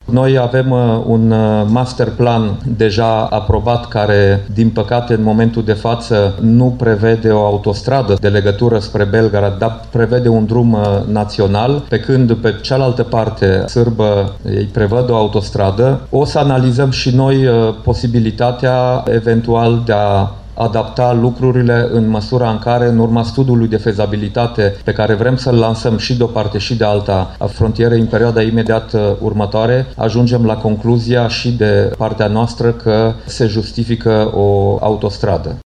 Noi avem un master plan deja aprobat care, din păcate, în momentul de față nu prevede o autostradă de legătură spre Belgrad, dar prevede un drum național, pe când pe cealaltă parte sârbă îi prevăd o autostradă. O să analizăm și noi posibilitatea eventual de a adapta lucrurile în măsura în care, în urma studiului de fezabilitate pe care vrem să-l lansăm și de o parte și de alta a frontierei în perioada imediat următoare, ajungem la concluzia și de partea noastră că se justifică o autostradă.